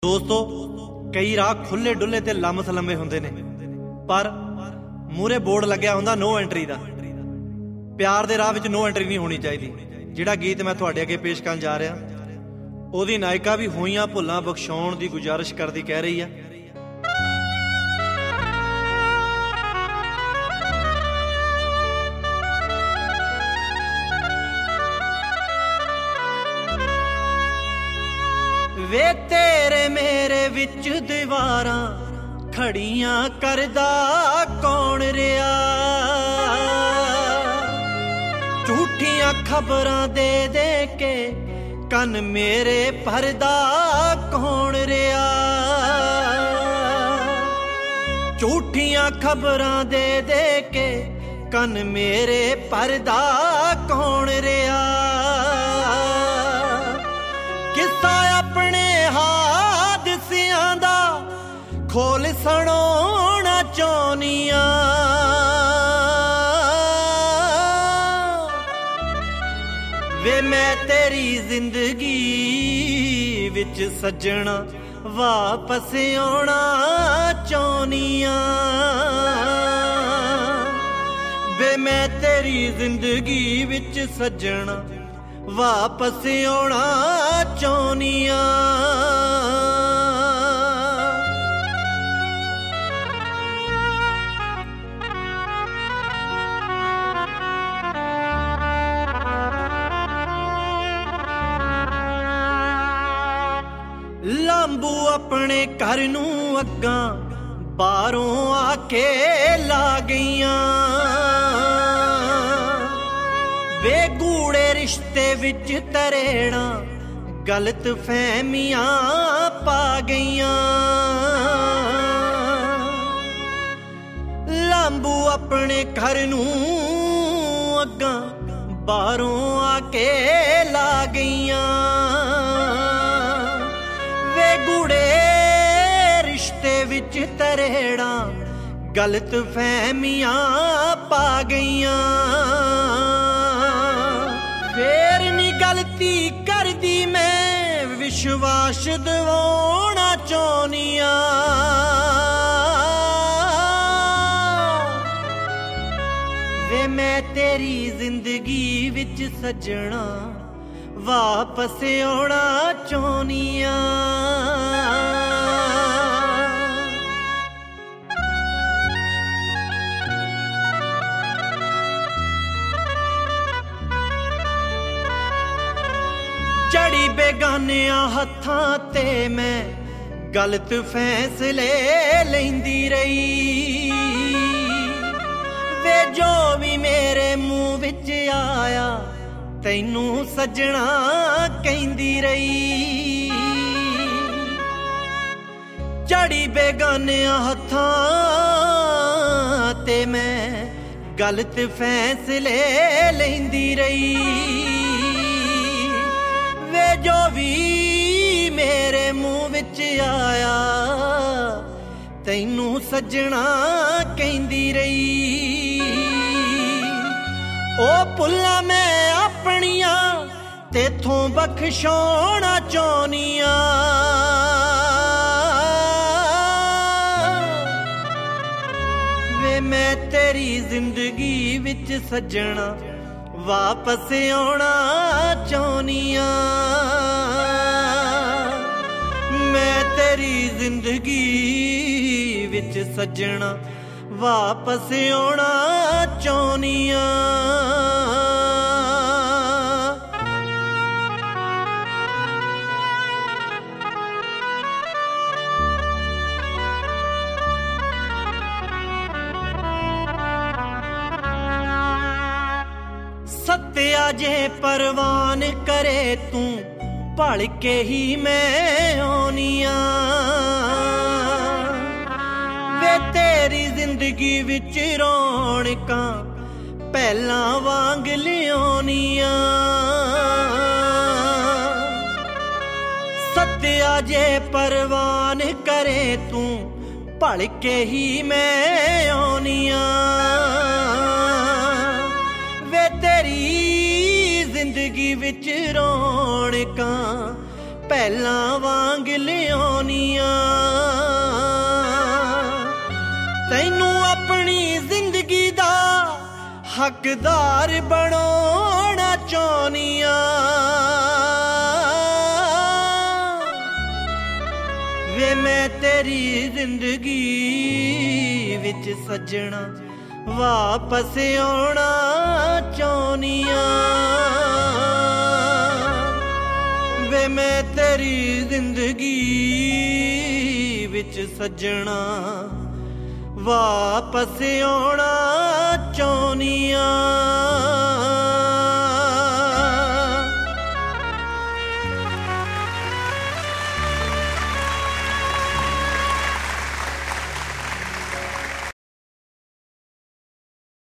ਦੋਸਤੋ, ਕਈ ਰਾਹ ਖੁੱਲੇ ਡੁੱਲੇ ਤੇ ਲੰਮ ਸਲੰਮੇ ਹੁੰਦੇ ਨੇ, ਪਰ ਮੂਹਰੇ ਬੋਰਡ ਲੱਗਿਆ ਹੁੰਦਾ ਨੋ ਐਂਟਰੀ ਦਾ। ਪਿਆਰ ਦੇ ਰਾਹ ਵਿੱਚ ਨੋ ਐਂਟਰੀ ਨਹੀਂ ਹੋਣੀ ਚਾਹੀਦੀ। ਜਿਹੜਾ ਗੀਤ ਮੈਂ ਤੁਹਾਡੇ ਅੱਗੇ ਪੇਸ਼ ਕਰਨ ਜਾ ਰਿਹਾ, ਉਹਦੀ ਨਾਇਕਾ ਵੀ ਹੋਈਆਂ ਭੁੱਲਾਂ ਬਖਸ਼ਾਉਣ ਦੀ ਗੁਜ਼ਾਰਿਸ਼ ਕਰਦੀ ਕਹਿ ਰਹੀ ਆ, ਵੇ ਤੇਰੇ ਮੇਰੇ ਵਿੱਚ ਦੀਵਾਰਾਂ ਖੜੀਆਂ ਕਰਦਾ ਕੌਣ ਰਿਹਾ। ਝੂਠੀਆਂ ਖਬਰਾਂ ਦੇ ਦੇ ਕੇ ਕੰਨ ਮੇਰੇ ਭਰਦਾ ਕੌਣ ਰਿਹਾ। ਝੂਠੀਆਂ ਖਬਰਾਂ ਦੇ ਦੇ ਕੇ ਕੰਨ ਮੇਰੇ ਭਰਦਾ ਕੌਣ ਰਿਹਾ। ਕਿੱਸਾ ਆਪਣੇ ਹਾਦਸਿਆਂ ਦਾ ਖੋਲ ਸੁਣਾਉਣਾ ਚਾਹੁੰਨੀਆਂ। ਵੇ ਮੈਂ ਤੇਰੀ ਜ਼ਿੰਦਗੀ ਵਿੱਚ ਸੱਜਣਾ ਵਾਪਸ ਆਉਣਾ ਚਾਹੁੰਨੀਆਂ। ਵੇ ਮੈਂ ਤੇਰੀ ਜ਼ਿੰਦਗੀ ਵਿੱਚ ਸੱਜਣਾ ਵਾਪਸ ਆਉਣਾ ਚਾਹੁੰਨੀਆਂ। ਲਾਂਬੂ ਆਪਣੇ ਘਰ ਨੂੰ ਅੱਗਾਂ ਬਾਹਰੋਂ ਆ ਕੇ ਲਾ ਗਈਆਂ। ਵੇ ਗੂੜੇ ਰਿਸ਼ਤੇ ਵਿੱਚ ਤਰੇੜਾਂ ਗਲਤ ਫਹਿਮੀਆਂ ਪਾ ਗਈਆਂ। ਲਾਂਬੂ ਆਪਣੇ ਘਰ ਨੂੰ ਅੱਗਾਂ ਬਾਹਰੋਂ ਆ ਕੇ ਲਾ ਗਈਆਂ। ਵੇ ਗੂੜੇ ਰਿਸ਼ਤੇ ਵਿੱਚ ਤਰੇੜਾਂ ਗਲਤ ਫਹਿਮੀਆਂ ਪਾ ਗਈਆਂ। ਫੇਰ ਨੀ ਗਲਤੀ ਕਰਦੀ ਮੈਂ ਵਿਸ਼ਵਾਸ ਦਿਵਾਉਣਾ ਚਾਹੁੰਨੀਆਂ। ਵੇ ਮੈਂ ਤੇਰੀ ਜ਼ਿੰਦਗੀ ਵਿੱਚ ਸੱਜਣਾ ਵਾਪਸ ਆਉਣਾ ਚਾਹੁੰਨੀਆਂ। ਚੜੀ ਬੇਗਾਨਿਆਂ ਹੱਥਾਂ ਤੇ ਮੈਂ ਗਲਤ ਫੈਸਲੇ ਲੈਂਦੀ ਰਹੀ। ਵੇ ਜੋ ਵੀ ਮੇਰੇ ਮੂੰਹ ਵਿੱਚ ਆਇਆ ਤੈਨੂੰ ਸੱਜਣਾ ਕਹਿੰਦੀ ਰਹੀ। ਚੜੀ ਬੇਗਾਨਿਆਂ ਹੱਥਾਂ ਤੇ ਮੈਂ ਗਲਤ ਫੈਸਲੇ ਲੈਂਦੀ ਰਹੀ। ਵੇ ਜੋ ਵੀ ਮੇਰੇ ਮੂੰਹ ਵਿੱਚ ਆਇਆ ਤੈਨੂੰ ਸੱਜਣਾ ਕਹਿੰਦੀ ਰਹੀ। ਉਹ ਭੁੱਲਾਂ ਮੈਂ ਆਪਣੀਆਂ ਤੇਥੋਂ ਬਖਸ਼ਾਉਣਾ ਚਾਹੁੰਨੀਆਂ। ਵੇ ਮੈਂ ਤੇਰੀ ਜ਼ਿੰਦਗੀ ਵਿੱਚ ਸੱਜਣਾ ਵਾਪਸ ਆਉਣਾ ਚਾਹੁੰਨੀਆਂ। ਮੈਂ ਤੇਰੀ ਜ਼ਿੰਦਗੀ ਵਿੱਚ ਸੱਜਣਾ ਵਾਪਸ ਆਉਣਾ ਚਾਹੁੰਨੀਆਂ। ਸੱਤਿਆ ਜੇ ਪਰਵਾਨ ਕਰੇ ਤੂੰ ਭਲ ਕੇ ਹੀ ਮੈਂ ਆਉਣੀਆਂ। ਵੇ ਤੇਰੀ ਜ਼ਿੰਦਗੀ ਵਿੱਚ ਰੌਣਕਾਂ ਪਹਿਲਾਂ ਵਾਂਗ ਲਿਆਉਣੀਆਂ। ਸੱਤਿਆ ਜੇ ਪਰਵਾਨ ਕਰੇ ਤੂੰ ਭਲ ਕੇ ਹੀ ਮੈਂ ਆਉਣੀਆਂ। ਵੇ ਤੇਰੀ ਜ਼ਿੰਦਗੀ ਵਿੱਚ ਰੌਣਕਾਂ ਪਹਿਲਾਂ ਵਾਂਗ ਲਿਆਉਣੀਆਂ। ਤੈਨੂੰ ਆਪਣੀ ਜ਼ਿੰਦਗੀ ਦਾ ਹੱਕਦਾਰ ਬਣਾਉਣਾ ਚਾਹੁੰਦੀਆਂ। ਵੇ ਮੈਂ ਤੇਰੀ ਜ਼ਿੰਦਗੀ ਵਿੱਚ ਸੱਜਣਾ ਵਾਪਸ ਆਉਣਾ ਚਾਹੁੰਦੀਆਂ। ਵੇ ਮੈਂ ਤੇਰੀ ਜ਼ਿੰਦਗੀ ਵਿੱਚ ਸੱਜਣਾ ਵਾਪਸ ਆਉਣਾ ਚਾਹੁੰਦੀਆਂ।